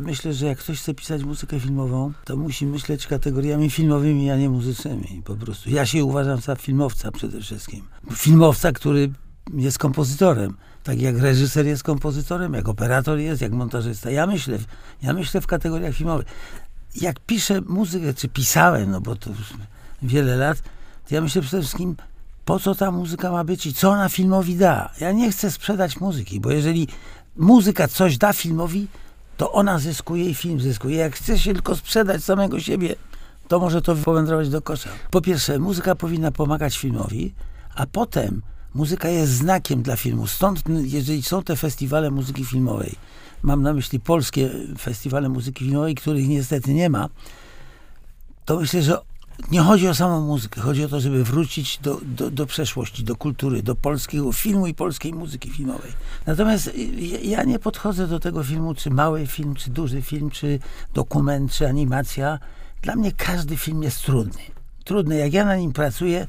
myślę, że jak ktoś chce pisać muzykę filmową, to musi myśleć kategoriami filmowymi, a nie muzycznymi. Po prostu. Ja się uważam za filmowca przede wszystkim. Filmowca, który jest kompozytorem. Tak jak reżyser jest kompozytorem, jak operator jest, jak montażysta. Ja myślę w kategoriach filmowych. Jak piszę muzykę, czy pisałem, no bo to już wiele lat, to ja myślę przede wszystkim, po co ta muzyka ma być i co ona filmowi da. Ja nie chcę sprzedać muzyki, bo jeżeli muzyka coś da filmowi, to ona zyskuje i film zyskuje. Jak chce się tylko sprzedać samego siebie, to może to powędrować do kosza. Po pierwsze, muzyka powinna pomagać filmowi, a potem muzyka jest znakiem dla filmu. Stąd, jeżeli są te festiwale muzyki filmowej, mam na myśli polskie festiwale muzyki filmowej, których niestety nie ma, to myślę, że nie chodzi o samą muzykę. Chodzi o to, żeby wrócić do przeszłości, do kultury, do polskiego filmu i polskiej muzyki filmowej. Natomiast ja nie podchodzę do tego filmu, czy mały film, czy duży film, czy dokument, czy animacja. Dla mnie każdy film jest trudny. Trudny. Jak ja na nim pracuję,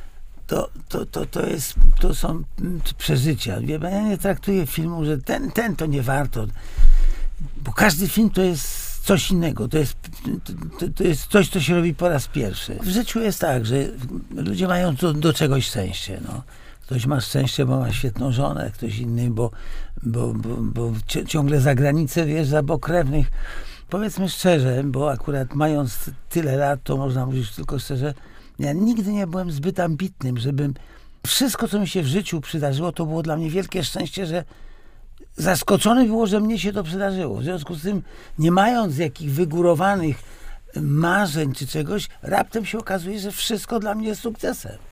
to są przeżycia. Ja nie traktuję filmu, że ten to nie warto. Bo każdy film to jest coś innego. To jest coś, co się robi po raz pierwszy. W życiu jest tak, że ludzie mają do czegoś szczęście. No. Ktoś ma szczęście, bo ma świetną żonę, ktoś inny, bo ciągle za granicę wjeżdża, bo krewnych. Powiedzmy szczerze, bo akurat mając tyle lat, to można mówić tylko szczerze, ja nigdy nie byłem zbyt ambitnym, żebym wszystko, co mi się w życiu przydarzyło, to było dla mnie wielkie szczęście, że zaskoczony było, że mnie się to przydarzyło. W związku z tym, nie mając jakich wygórowanych marzeń czy czegoś, raptem się okazuje, że wszystko dla mnie jest sukcesem.